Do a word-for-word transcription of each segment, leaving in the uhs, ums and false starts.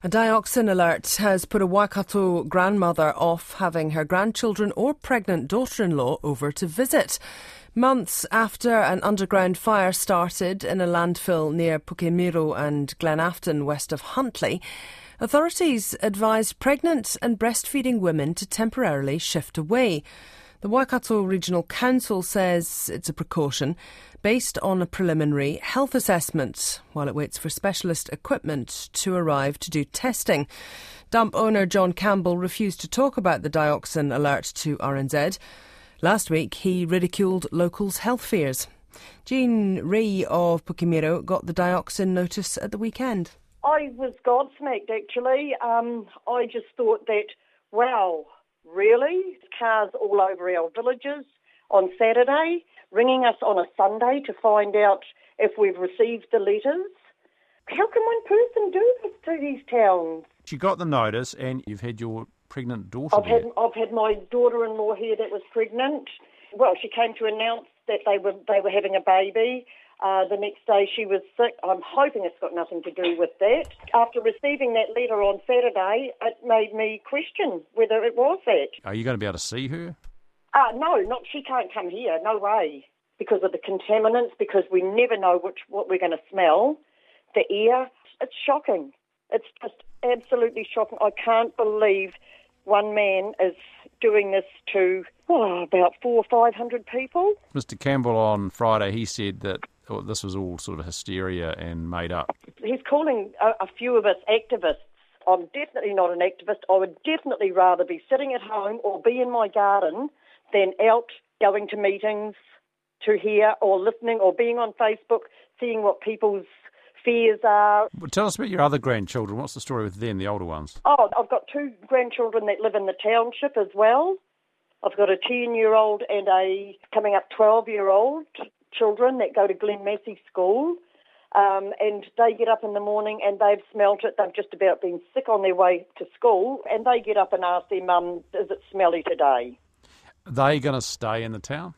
A dioxin alert has put a Waikato grandmother off having her grandchildren or pregnant daughter-in-law over to visit. Months after an underground fire started in a landfill near Pukemiro and Glenafton west of Huntly, authorities advised pregnant and breastfeeding women to temporarily shift away. The Waikato Regional Council says it's a precaution based on a preliminary health assessment while it waits for specialist equipment to arrive to do testing. Dump owner John Campbell refused to talk about the dioxin alert to R N Z. Last week he ridiculed locals' health fears. Jean Ree of Pukemiro got the dioxin notice at the weekend. I was gobsmacked actually. Um, I just thought that, wow, really? Cars all over our villages on Saturday, ringing us on a Sunday to find out if we've received the letters. How can one person do this to these towns? You got the notice and you've had your pregnant daughter I've there. had, I've had my daughter-in-law here that was pregnant. Well, she came to announce that they were they were having a baby. Uh, the next day she was sick. I'm hoping it's got nothing to do with that. After receiving that letter on Saturday, it made me question whether it was that. Are you going to be able to see her? Uh, no, not she can't come here, no way. Because of the contaminants, because we never know which what we're going to smell, the air. It's shocking. It's just absolutely shocking. I can't believe one man is doing this to oh, about four or five hundred people. Mister Campbell on Friday, he said that oh, this was all sort of hysteria and made up. He's calling a, a few of us activists. I'm definitely not an activist. I would definitely rather be sitting at home or be in my garden than out going to meetings to hear or listening or being on Facebook, seeing what people's fears are. Well, tell us about your other grandchildren. What's the story with them, the older ones? Oh, I've got two grandchildren that live in the township as well. I've got a ten-year-old and a coming up twelve-year-old children that go to Glen Massey School. Um, and they get up in the morning and they've smelt it. They've just about been sick on their way to school. And they get up and ask their mum, is it smelly today? Are they going to stay in the town?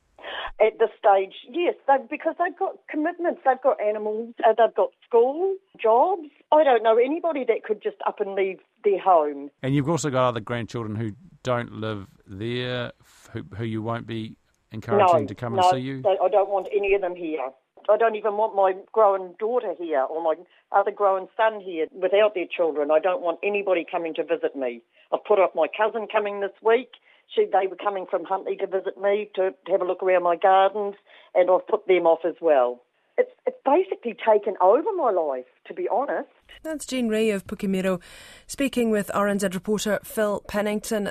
At this stage, yes, they, because they've got commitments. They've got animals, uh, they've got school, jobs. I don't know anybody that could just up and leave their home. And you've also got other grandchildren who don't live there, who, who you won't be encouraging no, to come no, and see you? No, I don't want any of them here. I don't even want my growing daughter here or my other growing son here without their children. I don't want anybody coming to visit me. I've put off my cousin coming this week. She, they were coming from Huntly to visit me, to, to have a look around my gardens, and I've put them off as well. It's, it's basically taken over my life, to be honest. That's Jean Ree of Pukemiro speaking with R N Z reporter Phil Pennington.